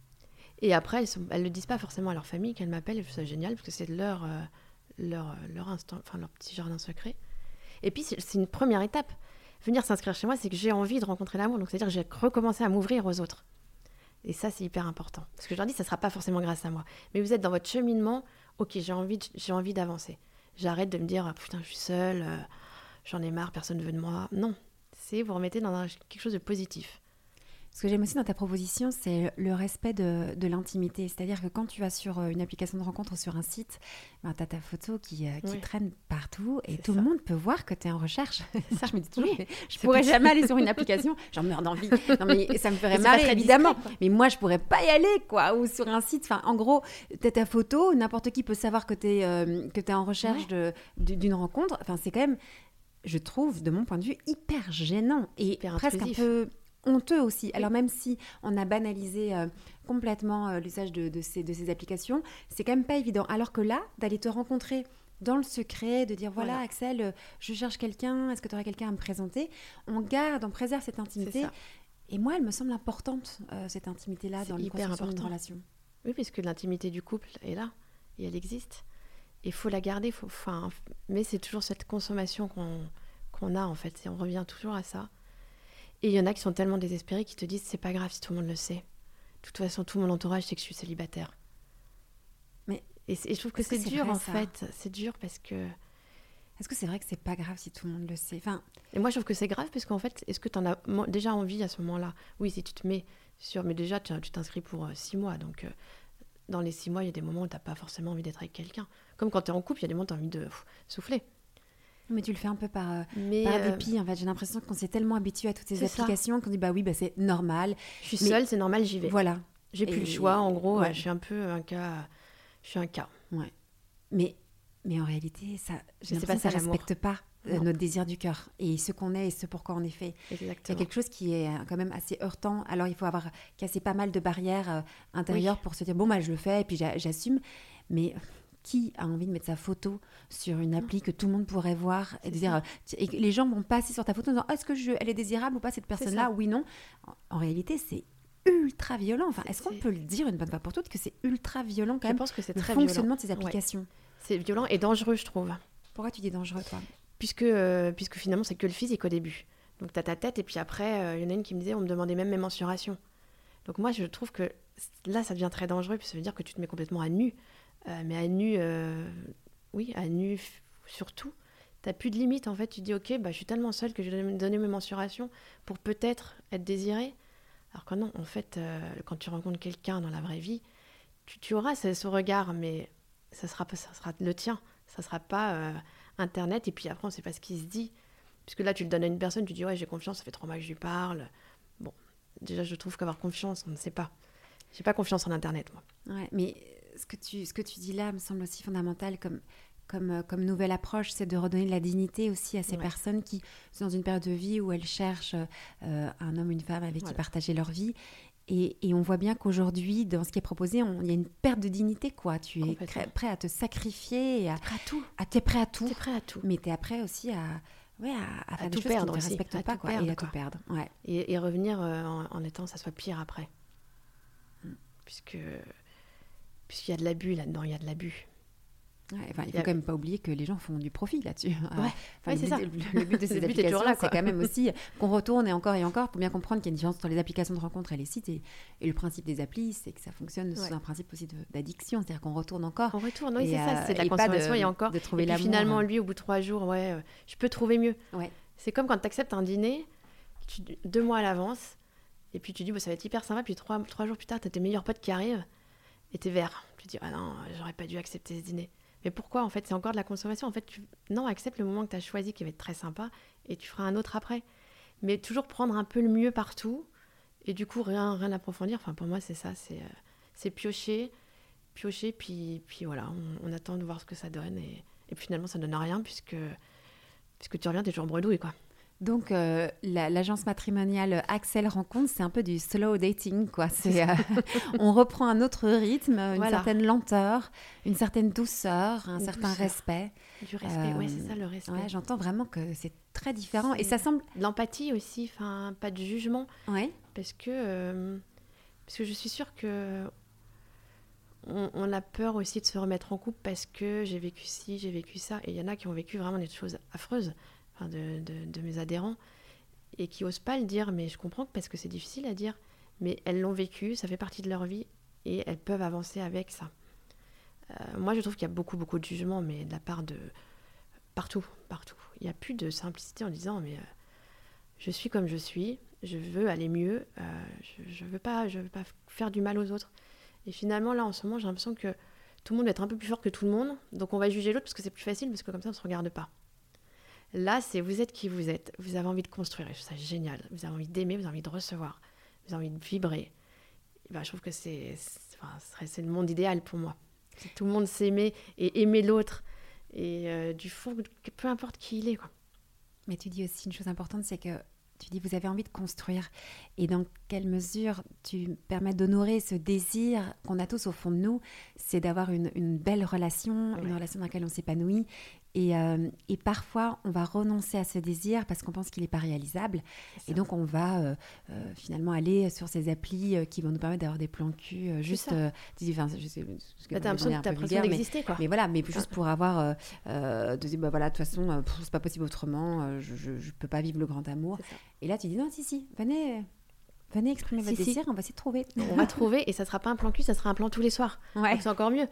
Et après, elles ne le disent pas forcément à leur famille qu'elles m'appellent, et c'est génial, parce que c'est leur, euh, leur, leur, instant, enfin, leur petit jardin secret. Et puis, c'est, c'est une première étape. Venir s'inscrire chez moi, c'est que j'ai envie de rencontrer l'amour. Donc, c'est-à-dire que j'ai recommencé à m'ouvrir aux autres. Et ça, c'est hyper important. Parce que je leur dis, ça ne sera pas forcément grâce à moi. Mais vous êtes dans votre cheminement, ok, j'ai envie, de, j'ai envie d'avancer. J'arrête de me dire, ah, putain, je suis seule, euh, j'en ai marre, personne ne veut de moi. Non, c'est vous remettez dans un, quelque chose de positif. Ce que j'aime aussi dans ta proposition, c'est le respect de, de l'intimité. C'est-à-dire que quand tu vas sur euh, une application de rencontre ou sur un site, ben, tu as ta photo qui, euh, qui Oui. traîne partout et C'est tout ça. le monde peut voir que tu es en recherche. Ça. Je me dis toujours, Oui. mais je C'est pourrais petit. jamais aller sur une application. J'en meurs d'envie. Non, mais ça me ferait Mais c'est pas marrer, très évidemment. discret, quoi. Mais moi, je pourrais pas y aller, quoi. Ou sur un site. Enfin, en gros, tu as ta photo, n'importe qui peut savoir que tu es, euh, que t'es en recherche Ouais. de, de- d'une rencontre. Enfin, c'est quand même, je trouve, de mon point de vue, hyper gênant et Hyper presque intrusif. un peu honteux aussi. Alors même si on a banalisé euh, complètement euh, l'usage de, de, ces, de ces applications, c'est quand même pas évident. Alors que là, d'aller te rencontrer dans le secret, de dire voilà, Voilà. Axel, euh, je cherche quelqu'un, est-ce que tu aurais quelqu'un à me présenter? On garde, on préserve cette C'est intimité. ça. Et moi, elle me semble importante, euh, cette intimité-là, C'est dans la hyper construction d'une important. relation. Oui, puisque l'intimité du couple est là et elle existe. Il faut la garder. Faut, enfin, mais c'est toujours cette consommation qu'on, qu'on a en fait. Et on revient toujours à ça. Et il y en a qui sont tellement désespérés qui te disent c'est pas grave si tout le monde le sait. De toute façon, tout mon entourage sait que je suis célibataire. Mais Et, c'est- et je trouve que est-ce que c'est c'est dur vrai, en ça fait. C'est dur parce que. est-ce que c'est vrai que c'est pas grave si tout le monde le sait? Enfin, Et moi, je trouve que c'est grave parce qu'en fait, est-ce que tu en as mo- déjà envie à ce moment-là? Oui, si tu te mets sur. Mais déjà, tu tu t'inscris pour euh, six mois. Donc, euh, dans les six mois, il y a des moments où tu n'as pas forcément envie d'être avec quelqu'un. Comme quand tu es en couple, il y a des moments où tu as envie de pff, souffler. mais tu le fais un peu par, euh, Mais par euh, dépit, en fait. J'ai l'impression qu'on s'est tellement habitué à toutes ces c'est ça. applications qu'on dit bah oui, bah, c'est normal. Je suis Mais- seule, c'est normal, j'y vais. Voilà. J'ai plus Et- le choix. En gros, ouais. euh, je suis un peu un cas. Je suis un cas. Ouais. Mais, mais en réalité, ça, j'ai Mais c'est l'impression pas que ça ça, l'amour. respecte pas euh, Non. notre désir du cœur et ce qu'on est et ce pourquoi on est fait. Il y a Exactement. quelque chose qui est euh, quand même assez heurtant. Alors, il faut avoir cassé pas mal de barrières euh, intérieures Oui. pour se dire bon, bah, je le fais et puis j'a- j'assume. Mais qui a envie de mettre sa photo sur une appli que tout le monde pourrait voir et de C'est dire ça. euh, ti- et que les gens vont passer sur ta photo en disant est-ce que je, elle est désirable ou pas cette personne-là? ça. Oui, non. En, en réalité, c'est ultra violent. Enfin, C'est- est-ce qu'on c'est- peut le dire une bonne fois pour toutes que c'est ultra violent quand Je même pense que c'est le très fonctionnement violent. de ces Ouais. applications? C'est violent et dangereux, je trouve. Pourquoi tu dis dangereux, toi? Puisque, euh, puisque finalement, c'est que le physique au début. Donc, tu as ta tête, et puis après, euh, il y en a une qui me disait on me demandait même mes mensurations. Donc, moi, je trouve que là, ça devient très dangereux, puis ça veut dire que tu te mets complètement à nu. Euh, mais à nu, euh, oui, à nu f- surtout. Tu n'as plus de limite, en fait. Tu te dis ok, bah, je suis tellement seule que je vais donner mes mensurations pour peut-être être désirée. Alors que non, en fait, euh, quand tu rencontres quelqu'un dans la vraie vie, tu, tu auras ce, ce regard, mais ça sera, pas- ça sera le tien. Ça sera pas euh, Internet. Et puis après, on ne sait pas ce qui se dit. Puisque là, tu le donnes à une personne, tu dis ouais, j'ai confiance, ça fait trois mois que je lui parle. Bon, déjà, je trouve qu'avoir confiance, on ne sait pas. J'ai pas confiance en Internet, moi. Ouais, mais ce que, tu, ce que tu dis là me semble aussi fondamental comme, comme, euh, comme nouvelle approche, c'est de redonner de la dignité aussi à ces Ouais. personnes qui sont dans une période de vie où elles cherchent euh, un homme, une femme avec qui Voilà. partager leur vie. Et, et on voit bien qu'aujourd'hui, dans ce qui est proposé, on- il y a une perte de dignité, quoi. Tu es Complètement. cré- prêt à te sacrifier, et à, Prêt à tout. à t'es prêt à tout, T'es prêt à tout. mais t'es prêt aussi à, ouais, à, à faire des tout choses qui perdre ne te aussi, respectent à pas, tout quoi, perdre, et à quoi. tout perdre. Ouais. Et, et revenir euh, en, en étant, ça soit pire après. Puisque puisqu'il y a de l'abus là-dedans, il y a de l'abus. Ouais, enfin, il Il faut y a- quand même pas oublier que les gens font du profit là-dessus. Ouais, Enfin, ouais, le, c'est ça. but, le but de ces Le but est applications, toujours là, c'est quoi. quand même aussi qu'on retourne et encore et encore pour bien comprendre qu'il y a une différence entre les applications de rencontres et les sites. Et, et le principe des applis, c'est que ça fonctionne sous Ouais. un principe aussi de- d'addiction, c'est-à-dire qu'on retourne encore. On retourne, oui, Et, c'est ça, euh, c'est de la et pas consommation de- et encore. de trouver et puis l'amour. finalement, lui, au bout de trois jours, ouais, euh, je peux trouver mieux. Ouais. C'est comme quand tu acceptes un dîner, tu- deux mois à l'avance, et puis tu dis, bah, ça va être hyper sympa, puis trois, trois jours plus tard, tu as tes meilleurs potes qui arrivent, et t'es vert. Tu te dis, ah non, j'aurais pas dû accepter ce dîner. Mais pourquoi, en fait? C'est encore de la consommation. En fait, tu... non, accepte le moment que tu as choisi qui va être très sympa, et tu feras un autre après. Mais toujours prendre un peu le mieux partout, et du coup, rien, rien approfondir. Enfin, pour moi, c'est ça, c'est, euh, c'est piocher, piocher, puis, puis voilà, on, on attend de voir ce que ça donne, et, et puis finalement, ça donne rien, puisque, puisque tu reviens, t'es toujours bredouille, quoi. Donc, euh, la- l'agence matrimoniale Axel Rencontre, c'est un peu du slow dating, quoi. C'est, euh, on reprend un autre rythme, une Voilà. certaine lenteur, une certaine douceur, un Une certain douceur. respect. Du respect, Euh, ouais, c'est ça, le respect. Ouais, j'entends vraiment que c'est très différent. Et C'est- ça semble... De l'empathie aussi, enfin, pas de jugement, Ouais. parce que, euh, parce que je suis sûre que on, on a peur aussi de se remettre en couple parce que j'ai vécu ci, j'ai vécu ça, et il y en a qui ont vécu vraiment des choses affreuses, enfin, de, de, de mes adhérents, et qui osent pas le dire, mais je comprends parce que c'est difficile à dire, mais elles l'ont vécu, ça fait partie de leur vie, et elles peuvent avancer avec ça. Euh, moi, je trouve qu'il y a beaucoup, beaucoup de jugement, mais de la part de... Partout, partout. Il n'y a plus de simplicité en disant, mais... euh, je suis comme je suis, je veux aller mieux, euh, je ne veux pas, je veux pas faire du mal aux autres. Et finalement, là, en ce moment, j'ai l'impression que tout le monde va être un peu plus fort que tout le monde, donc on va juger l'autre parce que c'est plus facile, parce que comme ça, on ne se regarde pas. Là, c'est vous êtes qui vous êtes, vous avez envie de construire, et je trouve ça génial, vous avez envie d'aimer, vous avez envie de recevoir, vous avez envie de vibrer. Et ben, je trouve que c'est, c'est, enfin, c'est le monde idéal pour moi. Si tout le monde s'aimait et aimer l'autre, et euh, du fond, peu importe qui il est, quoi. Mais tu dis aussi une chose importante, c'est que tu dis vous avez envie de construire. Et dans quelle mesure tu permets d'honorer ce désir qu'on a tous au fond de nous, c'est d'avoir une, une belle relation, ouais. Une relation dans laquelle on s'épanouit. Et, euh, et parfois, on va renoncer à ce désir parce qu'on pense qu'il n'est pas réalisable. Et donc, on va euh, euh, finalement aller sur ces applis euh, qui vont nous permettre d'avoir des plans cul euh, juste... Euh, enfin, je sais, bah, t'as l'impression que t'as l'impression d'exister, quoi. Mais voilà, mais juste pour avoir... Euh, euh, de dire, bah voilà, de toute façon, euh, c'est pas possible autrement, euh, je ne peux pas vivre le grand amour. Et là, tu dis, non, si, si, venez... Venez exprimer votre si, désir, si. On va essayer de trouver. On va trouver, et ça ne sera pas un plan cul, ça sera un plan tous les soirs. Ouais. Donc c'est encore mieux.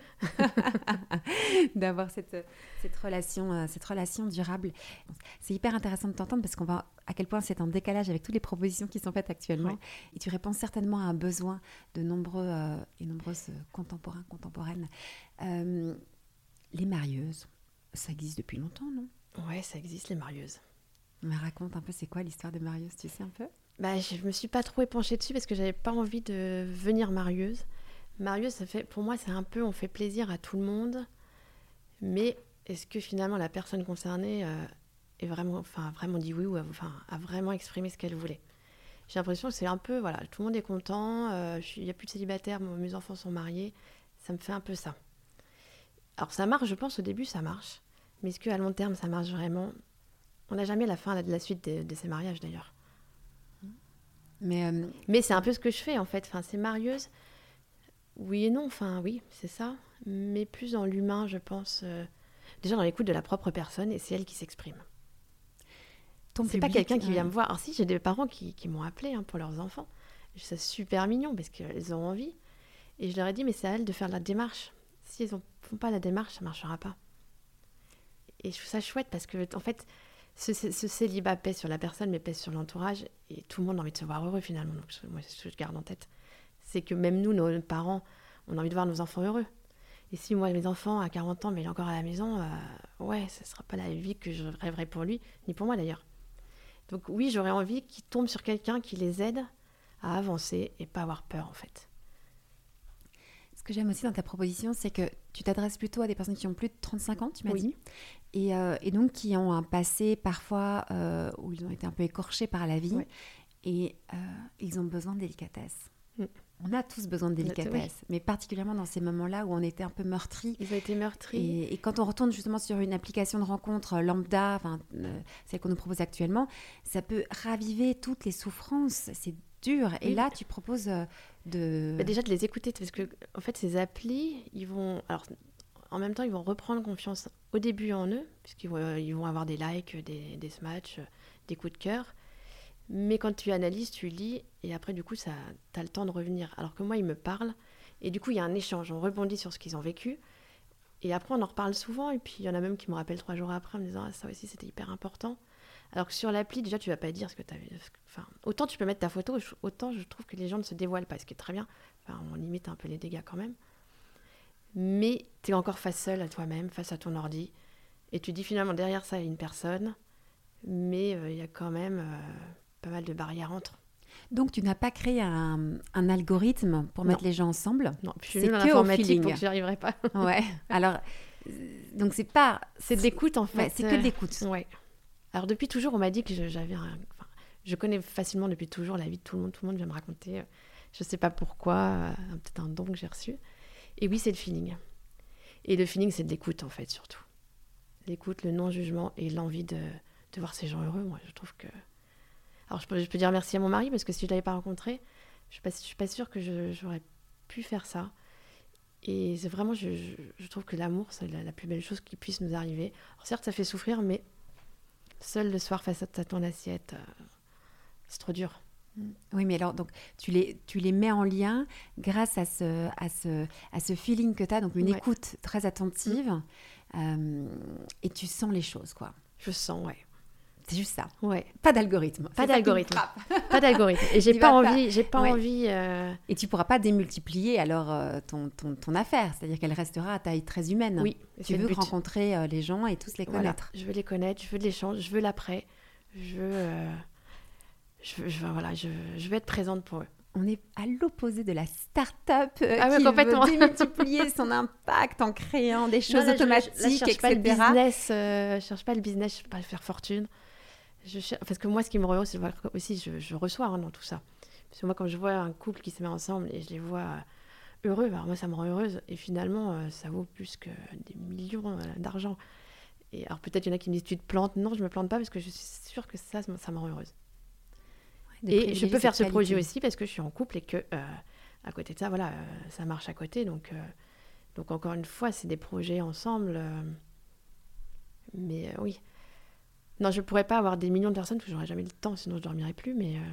D'avoir cette, cette, relation, cette relation durable. C'est hyper intéressant de t'entendre parce qu'on voit à quel point c'est en décalage avec toutes les propositions qui sont faites actuellement. Ouais. Et tu réponds certainement à un besoin de nombreux euh, et nombreuses contemporains, contemporaines. Euh, les marieuses, ça existe depuis longtemps, non ? Ouais, ça existe, les marieuses. Mais raconte un peu, c'est quoi l'histoire des marieuses, tu sais un peu ? Bah, je ne me suis pas trop épanchée dessus parce que je n'avais pas envie de venir marieuse. Marieuse, ça fait, pour moi, c'est un peu, on fait plaisir à tout le monde. Mais est-ce que finalement la personne concernée euh, est vraiment, enfin, vraiment dit oui ou a, enfin, a vraiment exprimé ce qu'elle voulait ? J'ai l'impression que c'est un peu, voilà, tout le monde est content, euh, il n'y a plus de célibataires, mes enfants sont mariés. Ça me fait un peu ça. Alors ça marche, je pense, au début, ça marche. Mais est-ce qu'à long terme, ça marche vraiment ? On n'a jamais la fin de la suite de, de ces mariages, d'ailleurs. Mais, euh, mais c'est un peu ce que je fais en fait. Enfin, c'est marieuse, oui et non. Enfin, oui, c'est ça. Mais plus dans l'humain, je pense. Euh, déjà dans l'écoute de la propre personne et c'est elle qui s'exprime. Ton c'est public, pas quelqu'un qui ouais. vient me voir. Alors si, j'ai des parents qui, qui m'ont appelé hein, pour leurs enfants. Je trouve ça super mignon parce qu'elles ont envie. Et je leur ai dit, mais c'est à elles de faire la démarche. Si elles ne font pas la démarche, ça ne marchera pas. Et je trouve ça chouette parce que, en fait, Ce, ce célibat pèse sur la personne, mais pèse sur l'entourage. Et tout le monde a envie de se voir heureux, finalement. Donc, moi, c'est ce que je garde en tête. C'est que même nous, nos parents, on a envie de voir nos enfants heureux. Et si moi, mes enfants, à quarante ans, mais il est encore à la maison, euh, ouais, ce ne sera pas la vie que je rêverais pour lui, ni pour moi, d'ailleurs. Donc oui, j'aurais envie qu'ils tombent sur quelqu'un qui les aide à avancer et pas avoir peur, en fait. Ce que j'aime aussi dans ta proposition, c'est que tu t'adresses plutôt à des personnes qui ont plus de trente-cinq ans, tu m'as oui. dit, et, euh, et donc qui ont un passé parfois euh, où ils ont été un peu écorchés par la vie, oui. et euh, ils ont besoin de délicatesse. Mm. On a tous besoin de délicatesse, oui. mais particulièrement dans ces moments-là où on était un peu meurtris. Ils ont été meurtris. Et, et quand on retourne justement sur une application de rencontre lambda, enfin, euh, celle qu'on nous propose actuellement, ça peut raviver toutes les souffrances, c'est dur. Et oui. là, tu proposes de... Bah déjà de les écouter, parce que en fait, ces applis, ils vont... Alors, en même temps, ils vont reprendre confiance au début en eux, puisqu'ils vont, euh, ils vont avoir des likes, des, des smatchs, des coups de cœur. Mais quand tu analyses, tu lis, et après, du coup, tu as le temps de revenir. Alors que moi, ils me parlent, et du coup, il y a un échange. On rebondit sur ce qu'ils ont vécu, et après, on en reparle souvent, et puis il y en a même qui me rappellent trois jours après, en me disant ah, « ça aussi, c'était hyper important ». Alors que sur l'appli, déjà, tu vas pas dire ce que tu as vu. Enfin, autant tu peux mettre ta photo, autant je trouve que les gens ne se dévoilent pas, ce qui est très bien. Enfin, on limite un peu les dégâts quand même. Mais tu es encore face seule à toi-même, face à ton ordi. Et tu dis finalement, derrière ça, il y a une personne, mais il euh, y a quand même euh, pas mal de barrières entre. Donc, tu n'as pas créé un, un algorithme pour non. mettre les gens ensemble. Non, puis je suis nulle en informatique, donc j'y arriverai pas. Ouais, alors, donc c'est pas... C'est de l'écoute, en fait. Ouais, c'est que de l'écoute. Ouais. Alors, depuis toujours, on m'a dit que je, j'avais un... Enfin, je connais facilement depuis toujours la vie de tout le monde. Tout le monde vient me raconter, je ne sais pas pourquoi, euh, peut-être un don que j'ai reçu. Et oui, c'est le feeling. Et le feeling, c'est de l'écoute, en fait, surtout. L'écoute, le non-jugement et l'envie de, de voir ces gens heureux. Moi, je trouve que... Alors, je peux, je peux dire merci à mon mari, parce que si je ne l'avais pas rencontré, je ne suis, suis pas sûre que je, j'aurais pu faire ça. Et c'est vraiment, je, je, je trouve que l'amour, c'est la, la plus belle chose qui puisse nous arriver. Alors, certes, ça fait souffrir, mais... Seul le soir face à ton assiette, euh, c'est trop dur. Oui, mais alors, donc, tu les, tu les mets en lien grâce à ce, à ce, à ce feeling que tu as, donc une ouais. écoute très attentive, mmh. euh, et tu sens les choses, quoi. Je sens, ouais. C'est juste ça. Ouais. Pas d'algorithme. Pas d'algorithme. Pas d'algorithme. Et j'ai Tu pas vas pas- envie, j'ai pas Ouais. envie. euh, Et tu pourras pas démultiplier alors euh, ton, ton, ton affaire, c'est-à-dire qu'elle restera à taille très humaine. Oui, Tu c'est le veux but. rencontrer euh, les gens et tous les Voilà. connaître. Je veux les connaître, je veux de l'échange, je veux l'après. Je veux, euh, je veux, je veux- voilà, je, je veux être présente pour eux. On est à l'opposé de la start-up euh, Ah ouais, qui complètement. veut démultiplier son impact en créant des choses Non, là, je- automatiques, là, je cherche pas le et cetera. business, euh, je cherche pas le business, je cherche pas à faire fortune. Je cher- Parce que moi, ce qui me rend heureuse, c'est de voir que aussi, je, je reçois hein, dans tout ça. Parce que moi, quand je vois un couple qui se met ensemble et je les vois euh, heureux, alors moi, ça me rend heureuse. Et finalement, euh, ça vaut plus que des millions euh, d'argent. Et alors peut-être il y en a qui me disent, tu te plantes. Non, je me plante pas parce que je suis sûre que ça, ça me- ça me rend heureuse. De Et je privilégier peux faire ce cette projet qualité. aussi parce que je suis en couple et que euh, à côté de ça, voilà, euh, ça marche à côté. Donc, euh, donc encore une fois, c'est des projets ensemble. euh, mais euh, oui. Non, je pourrais pas avoir des millions de personnes parce que j'aurais jamais le temps, sinon je dormirais plus. Mais, euh,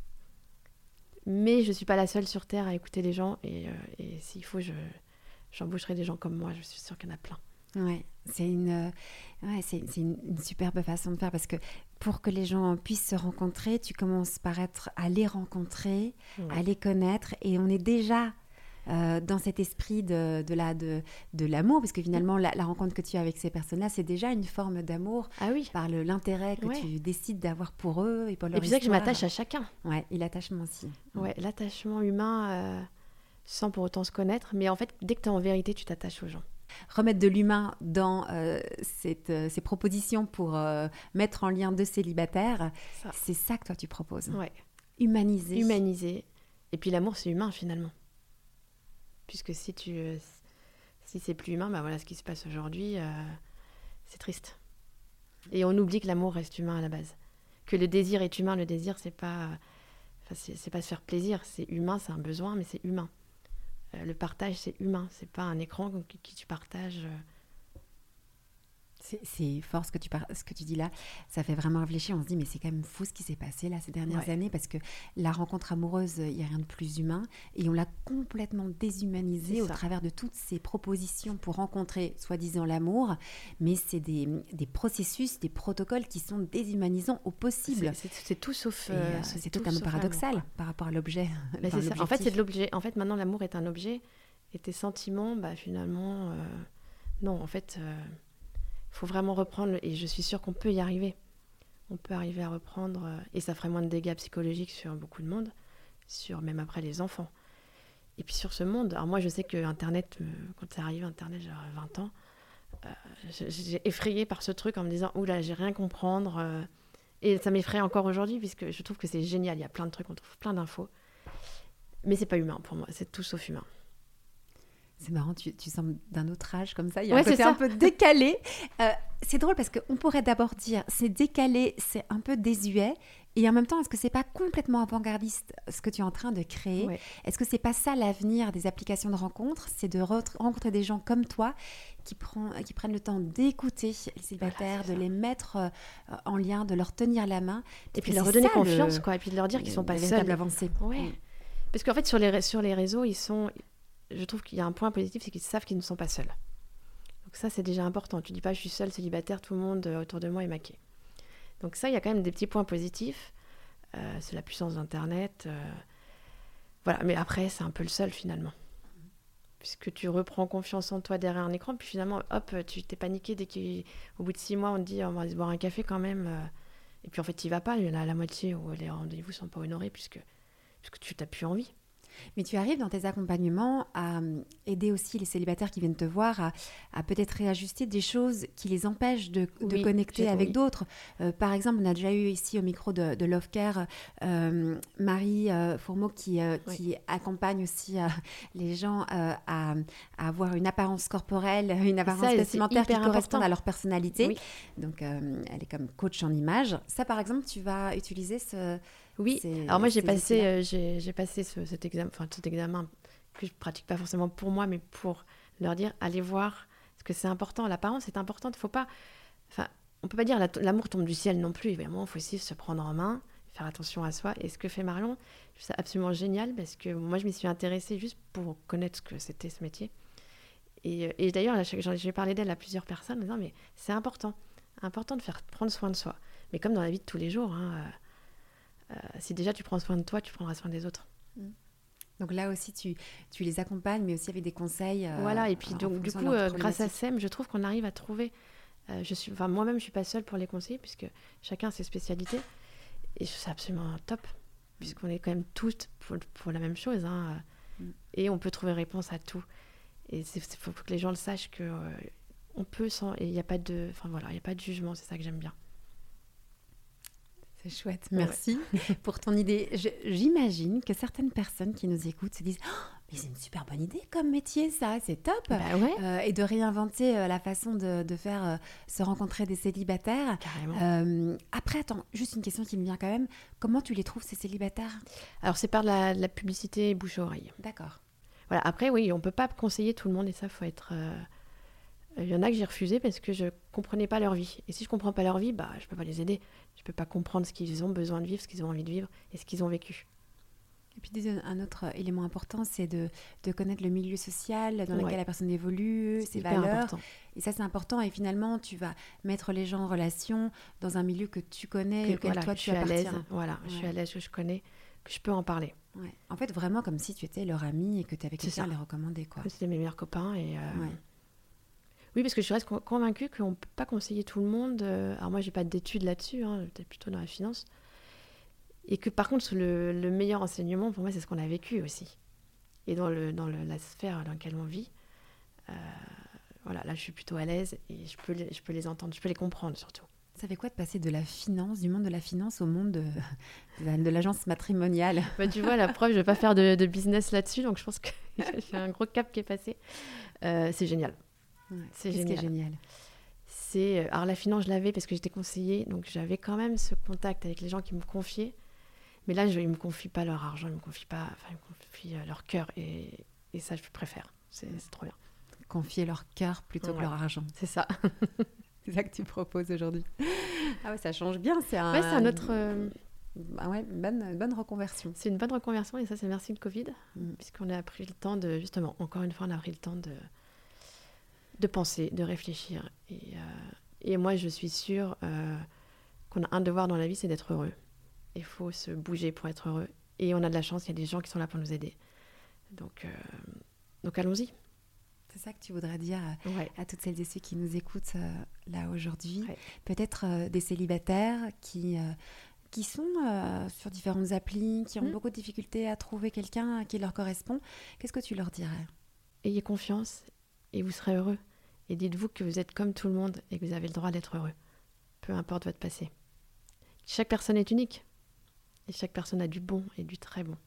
mais je suis pas la seule sur Terre à écouter les gens. Et, euh, et s'il faut, je, j'embaucherai des gens comme moi. Je suis sûre qu'il y en a plein. Ouais, c'est une, euh, ouais, c'est, c'est une, une superbe façon de faire parce que pour que les gens puissent se rencontrer, tu commences par être à les rencontrer, Ouais. à les connaître et on est déjà euh, dans cet esprit de, de, la, de, de l'amour parce que finalement la, la rencontre que tu as avec ces personnes-là, c'est déjà une forme d'amour Ah oui. par le, l'intérêt que Ouais. tu décides d'avoir pour eux et pour leur Et puis c'est vrai que je histoire. m'attache à chacun. Ouais, et l'attachement aussi. Ouais, l'attachement humain euh, sans pour autant se connaître. Mais en fait, dès que tu es en vérité, tu t'attaches aux gens. Remettre de l'humain dans euh, cette, euh, ces propositions pour euh, mettre en lien deux célibataires, Ça. c'est ça que toi tu proposes. Ouais. Humaniser. Humaniser. Et puis l'amour, c'est humain finalement. Puisque si tu, euh, si c'est plus humain, bah voilà ce qui se passe aujourd'hui, euh, c'est triste. Et on oublie que l'amour reste humain à la base. Que le désir est humain. Le désir, c'est pas, enfin, c'est, c'est pas se faire plaisir. C'est humain, c'est un besoin, mais c'est humain. Euh, le partage, c'est humain. C'est pas un écran qui, qui tu partages. euh. C'est, c'est fort ce que, tu par... ce que tu dis là. Ça fait vraiment réfléchir. On se dit, mais c'est quand même fou ce qui s'est passé là ces dernières Ouais. années parce que la rencontre amoureuse, il n'y a rien de plus humain et on l'a complètement déshumanisée C'est au ça. travers de toutes ces propositions pour rencontrer soi-disant l'amour. Mais c'est des, des processus, des protocoles qui sont déshumanisants au possible. C'est, c'est, c'est tout sauf. Et, euh, euh, c'est c'est tout totalement sauf paradoxal l'amour, quoi. par rapport à l'objet. Bah, enfin, c'est ça. En fait, c'est l'objectif. de l'objet. En fait, maintenant, l'amour est un objet. Et tes sentiments, bah, finalement, euh, non, en fait, il faut vraiment reprendre. Et je suis sûre qu'on peut y arriver. On peut arriver à reprendre. euh, et ça ferait moins de dégâts psychologiques sur beaucoup de monde, sur même après les enfants. Et puis sur ce monde. Alors, moi, je sais que Internet, euh, quand c'est arrivé, Internet, j'avais vingt ans, euh, j'ai, j'ai effrayée par ce truc en me disant, oula, j'ai rien comprendre. euh, et ça m'effraie encore aujourd'hui, puisque je trouve que c'est génial. Il y a plein de trucs, on trouve plein d'infos. Mais c'est pas humain pour moi, c'est tout sauf humain. C'est marrant, tu, tu sembles d'un autre âge comme ça. Il y a Ouais, un côté c'est ça. un peu décalé. Euh, c'est drôle parce qu'on pourrait d'abord dire c'est décalé, c'est un peu désuet. Et en même temps, est-ce que c'est pas complètement avant-gardiste ce que tu es en train de créer? Ouais. Est-ce que c'est pas ça l'avenir des applications de rencontres? C'est de re- rencontrer des gens comme toi qui, prend, qui prennent le temps d'écouter les célibataires, Voilà, c'est de ça. les mettre euh, en lien, de leur tenir la main. Et puis que de leur c'est redonner ça, confiance, le- quoi. Et puis de leur dire qu'ils sont pas la véritable seuls. avancée. Ouais. Mm. Parce qu'en fait, sur les, ré- sur les réseaux, ils sont. Je trouve qu'il y a un point positif, c'est qu'ils savent qu'ils ne sont pas seuls. Donc ça, c'est déjà important. Tu dis pas, je suis seule, célibataire, tout le monde euh, autour de moi est maqué. Donc ça, il y a quand même des petits points positifs. Euh, c'est la puissance d'Internet. euh, Voilà, mais après, c'est un peu le seul finalement. Puisque tu reprends confiance en toi derrière un écran, puis finalement, hop, tu t'es paniqué dès qu'au bout de six mois, on te dit, on va aller se boire un café quand même. euh, Et puis en fait, tu n'y vas pas. Il y en a la moitié où les rendez-vous ne sont pas honorés puisque, puisque tu n'as plus envie. Mais tu arrives dans tes accompagnements à euh, aider aussi les célibataires qui viennent te voir à, à peut-être réajuster des choses qui les empêchent de, de Oui, connecter j'ai- avec oui. d'autres. Euh, par exemple, on a déjà eu ici au micro de, de Love Care euh, Marie euh, Fourmeau qui, euh, Oui. qui accompagne aussi euh, les gens euh, à, à avoir une apparence corporelle, une apparence ça, c'est vestimentaire qui hyper corresponde important. à leur personnalité. Oui. Donc, euh, elle est comme coach en image. Ça, par exemple, tu vas utiliser ce... Oui, ces- alors moi j'ai ces passé, outils-là. euh, j'ai, j'ai passé ce- cet, examen, enfin, cet examen que je pratique pas forcément pour moi, mais pour leur dire, allez voir, parce que c'est important, l'apparence est importante, faut pas, enfin, on peut pas dire la- l'amour tombe du ciel non plus, évidemment, il faut aussi se prendre en main, faire attention à soi, et ce que fait Marion, je trouve ça absolument génial, parce que moi je m'y suis intéressée juste pour connaître ce que c'était ce métier, et, et d'ailleurs, là, j'en- j'ai parlé d'elle à plusieurs personnes, en disant, mais c'est important, important de faire prendre soin de soi. Mais comme dans la vie de tous les jours, hein, euh, euh, si déjà tu prends soin de toi, tu prendras soin des autres. Donc là aussi, tu, tu les accompagnes, mais aussi avec des conseils. Euh, voilà, et puis donc, du coup, euh, grâce à S E M, je trouve qu'on arrive à trouver... Euh, je suis, moi-même, je ne suis pas seule pour les conseiller, puisque chacun a ses spécialités. Et c'est absolument top, puisqu'on est quand même toutes pour, pour la même chose. Hein, mm. Et on peut trouver réponse à tout. Et il faut que les gens le sachent qu'on euh, peut sans... Et il n'y a pas de... Enfin voilà, il n'y a pas de jugement, c'est ça que j'aime bien. C'est chouette, merci ouais. pour ton idée. Je, j'imagine que certaines personnes qui nous écoutent se disent oh, « mais c'est une super bonne idée comme métier, ça, c'est top bah ouais. euh, !» Et de réinventer euh, la façon de, de faire euh, se rencontrer des célibataires. Carrément. Euh, après, attends, juste une question qui me vient quand même. Comment tu les trouves, ces célibataires ? Alors, c'est par la, la publicité bouche-oreille. D'accord. Voilà, après, oui, on ne peut pas conseiller tout le monde et ça, il faut être... Euh... Il y en a que j'ai refusé parce que je ne comprenais pas leur vie. Et si je ne comprends pas leur vie, bah, je ne peux pas les aider. Je ne peux pas comprendre ce qu'ils ont besoin de vivre, ce qu'ils ont envie de vivre et ce qu'ils ont vécu. Et puis un autre élément important, c'est de, de connaître le milieu social dans lequel ouais. la personne évolue, c'est ses hyper valeurs. Important. Et ça, c'est important. Et finalement, tu vas mettre les gens en relation dans un milieu que tu connais que, et auquel voilà, toi, je tu suis à l'aise. appartiens. Voilà, ouais. je suis à l'aise, que je connais, que je peux en parler. Ouais. En fait, vraiment comme si tu étais leur ami et que tu avais quelqu'un à les recommander. Quoi. C'était mes meilleurs copains. Et euh... ouais. Oui, parce que je reste convaincue qu'on ne peut pas conseiller tout le monde. Alors moi, je n'ai pas d'études là-dessus, hein, peut-être plutôt dans la finance. Et que par contre, le, le meilleur enseignement, pour moi, c'est ce qu'on a vécu aussi. Et dans, le, dans le, la sphère dans laquelle on vit, euh, voilà, là, je suis plutôt à l'aise et je peux, les, je peux les entendre, je peux les comprendre surtout. Ça fait quoi de passer de la finance, du monde de la finance au monde de, de, de l'agence matrimoniale ? Bah, tu vois, la preuve, je ne vais pas faire de, de business là-dessus, donc je pense que j'ai un gros cap qui est passé. Euh, c'est génial. Ouais, c'est génial. Qu'est-ce qui est génial c'est, alors la finance, je l'avais parce que j'étais conseillée, donc j'avais quand même ce contact avec les gens qui me confiaient. Mais là, je, ils ne me confient pas leur argent, ils ne me confient pas, enfin, ils me confient euh, leur cœur. Et, et ça, je préfère. C'est, c'est trop bien. Confier leur cœur plutôt ouais. que leur argent. C'est ça. C'est ça que tu proposes aujourd'hui. Ah ouais, ça change bien. C'est un, ouais, c'est un autre... Euh... Ah ouais, une bonne, bonne reconversion. C'est une bonne reconversion et ça, c'est merci le Covid. Mm. Puisqu'on a pris le temps de... Justement, encore une fois, on a pris le temps de, de penser, de réfléchir. Et, euh, et moi, je suis sûre euh, qu'on a un devoir dans la vie, c'est d'être heureux. Il faut se bouger pour être heureux. Et on a de la chance, il y a des gens qui sont là pour nous aider. Donc, euh, donc allons-y. C'est ça que tu voudrais dire à, ouais. à toutes celles et ceux qui nous écoutent euh, là aujourd'hui. Ouais. Peut-être euh, des célibataires qui, euh, qui sont euh, sur différentes applis, qui ont mmh. beaucoup de difficultés à trouver quelqu'un qui leur correspond. Qu'est-ce que tu leur dirais ? Ayez confiance et vous serez heureux. Et dites-vous que vous êtes comme tout le monde et que vous avez le droit d'être heureux. Peu importe votre passé. Chaque personne est unique. Et chaque personne a du bon et du très bon.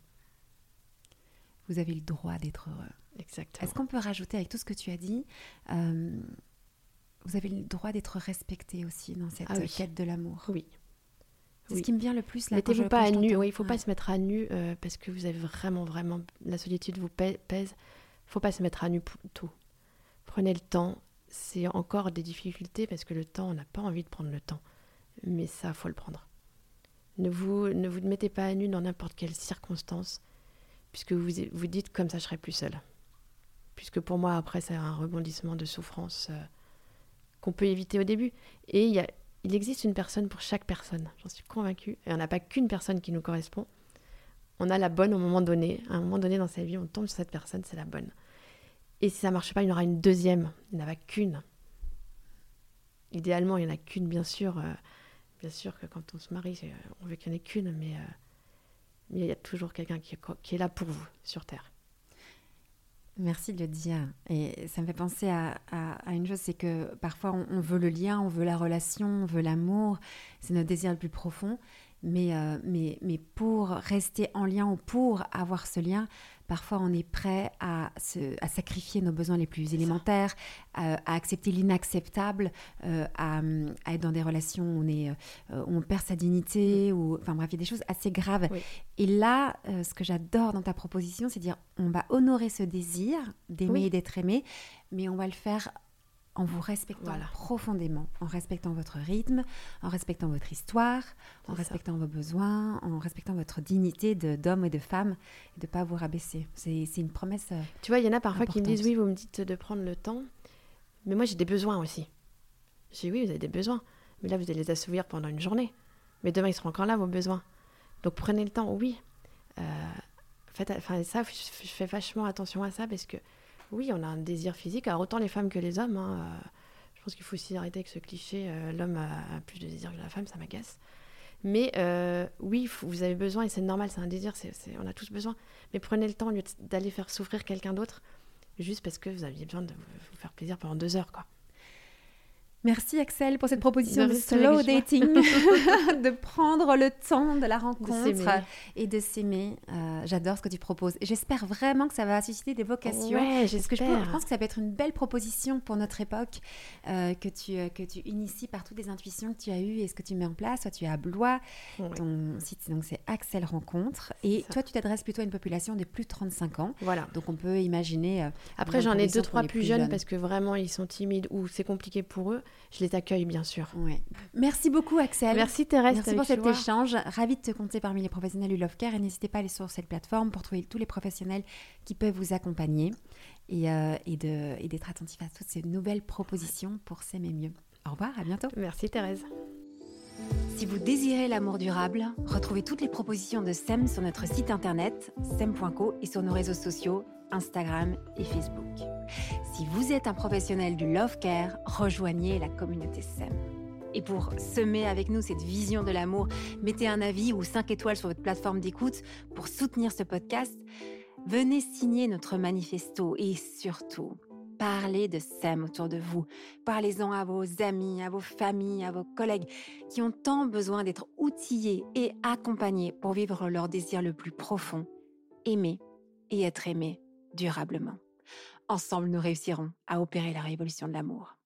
Vous avez le droit d'être heureux. Exactement. Est-ce qu'on peut rajouter avec tout ce que tu as dit, euh, vous avez le droit d'être respecté aussi dans cette ah oui. quête de l'amour. Oui. C'est oui. ce qui me vient le plus là. Mettez-vous je, pas à nu. Oui, il ne faut ouais. pas se mettre à nu euh, parce que vous avez vraiment, vraiment... La solitude vous pèse. Il ne faut pas se mettre à nu pour tout. Prenez le temps. C'est encore des difficultés parce que le temps, on n'a pas envie de prendre le temps. Mais ça, il faut le prendre. Ne vous, ne vous mettez pas à nu dans n'importe quelle circonstance, puisque vous vous dites comme ça je serai plus seule. Puisque pour moi, après, c'est un rebondissement de souffrance euh, qu'on peut éviter au début. Et il, y a, il existe une personne pour chaque personne, j'en suis convaincue. Et on n'a pas qu'une personne qui nous correspond. On a la bonne au moment donné. À un moment donné dans sa vie, on tombe sur cette personne, c'est la bonne. Et si ça ne marche pas, il y en aura une deuxième. Il n'y en a qu'une. Idéalement, il n'y en a qu'une, bien sûr. Euh, Bien sûr que quand on se marie, on veut qu'il n'y en ait qu'une, mais, euh, mais il y a toujours quelqu'un qui est, qui est là pour vous, sur Terre. Merci de le dire. Et ça me fait penser à, à, à une chose, c'est que parfois on, on veut le lien, on veut la relation, on veut l'amour, c'est notre désir le plus profond. Mais, euh, mais, mais pour rester en lien ou pour avoir ce lien, parfois on est prêt à, se, à sacrifier nos besoins les plus élémentaires, à, à accepter l'inacceptable, euh, à, à être dans des relations où on, est, euh, où on perd sa dignité, ou, enfin bref, il y a des choses assez graves. Oui. Et là, euh, ce que j'adore dans ta proposition, c'est de dire on va honorer ce désir d'aimer oui. et d'être aimé, mais on va le faire en vous respectant voilà. profondément, en respectant votre rythme, en respectant votre histoire, c'est en ça. respectant vos besoins, en respectant votre dignité de, d'homme et de femme, et de ne pas vous rabaisser. C'est, c'est une promesse euh, Tu vois, il y en a parfois importante. qui me disent, oui, vous me dites de prendre le temps, mais moi j'ai des besoins aussi. Je dis, oui, vous avez des besoins, Mais là, vous allez les assouvir pendant une journée. Mais demain, ils seront encore là, vos besoins. Donc, prenez le temps, oui. Euh, faites, enfin, ça, je, je fais vachement attention à ça parce que, oui, on a un désir physique. Alors, autant les femmes que les hommes. Hein, euh, je pense qu'il faut aussi arrêter avec ce cliché. Euh, l'homme a, a plus de désir que la femme, ça m'agace. Mais euh, oui, vous avez besoin, et c'est normal, c'est un désir, c'est, c'est, on a tous besoin. Mais prenez le temps, au lieu d'aller faire souffrir quelqu'un d'autre, juste parce que vous aviez besoin de vous faire plaisir pendant deux heures, quoi. Merci Axel pour cette proposition de, de slow dating, de prendre le temps de la rencontre de et de s'aimer. Euh, j'adore ce que tu proposes. Et j'espère vraiment que ça va susciter des vocations. Ouais, parce que je, peux, je pense que ça peut être une belle proposition pour notre époque euh, que, tu, que tu inities par toutes les intuitions que tu as eues et ce que tu mets en place. Toi, tu es à Blois. Ouais. Ton site, donc, c'est Axel Rencontre. Et toi, tu t'adresses plutôt à une population de plus de trente-cinq ans. Voilà. Donc, on peut imaginer... Euh, Après, j'en ai deux, trois plus jeunes, jeunes parce que vraiment, ils sont timides ou c'est compliqué pour eux. Je les accueille, bien sûr. Ouais. Merci beaucoup, Axel. Merci, Thérèse. Merci pour cet échange. Ravie de te compter parmi les professionnels du Love Care. Et n'hésitez pas à aller sur cette plateforme pour trouver tous les professionnels qui peuvent vous accompagner et, euh, et, de, et d'être attentifs à toutes ces nouvelles propositions pour s'aimer mieux. Au revoir, à bientôt. Merci, Thérèse. Si vous désirez l'amour durable, retrouvez toutes les propositions de S E M sur notre site internet S E M point co et sur nos réseaux sociaux Instagram et Facebook. Si vous êtes un professionnel du Love Care, rejoignez la communauté S E M. Et pour semer avec nous cette vision de l'amour, mettez un avis ou cinq étoiles sur votre plateforme d'écoute pour soutenir ce podcast. Venez signer notre manifesto et surtout, parlez de S E M autour de vous. Parlez-en à vos amis, à vos familles, à vos collègues qui ont tant besoin d'être outillés et accompagnés pour vivre leur désir le plus profond, aimer et être aimé durablement. Ensemble, nous réussirons à opérer la révolution de l'amour.